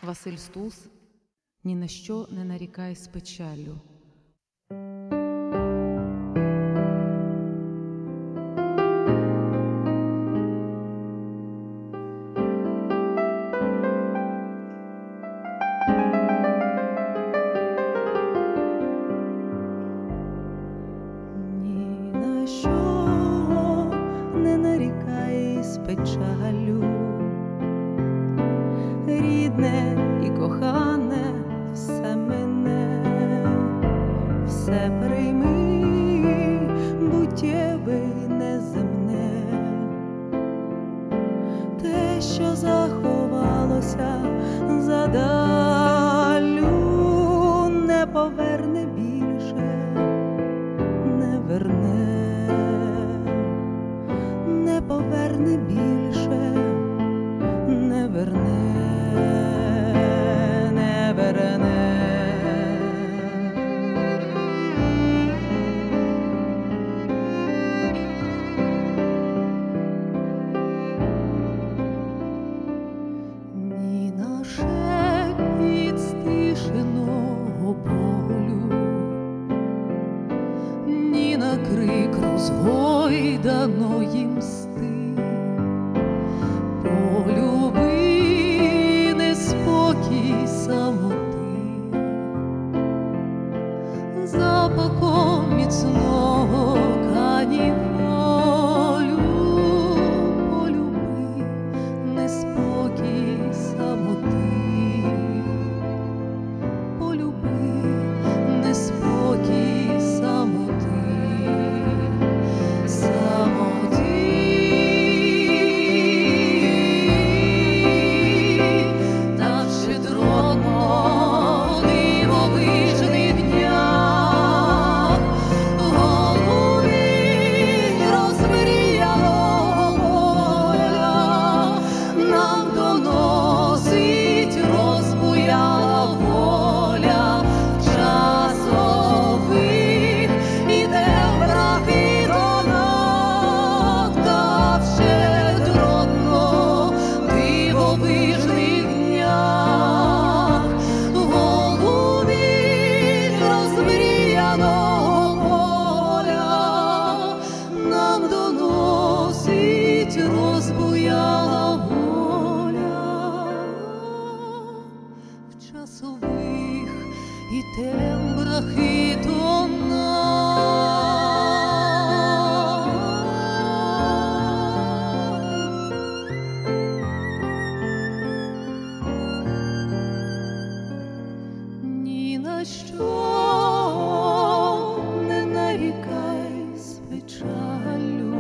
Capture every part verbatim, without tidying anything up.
Василь Стус «Ні на що не нарікай з печаллю». Ні на що не нарікай з печаллю, рідне і кохане все мине, все прийми, буттєве й неземне, те, що заховалося задаллю, не поверне більше, не верне, не поверне більше, не верне, не верне. Ні на шепіт стишеного болю, ні на крик розгойданої мсти. Полюби неспокій самоти, запахом міцного каніволю. Полюби неспокій самоти, полюби неспокій самоти, самоти. Розбуяла воля в часових і тембрах і тонах. Ні на що не нарікай з печаллю.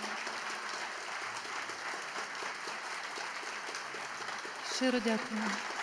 Щиро дякую.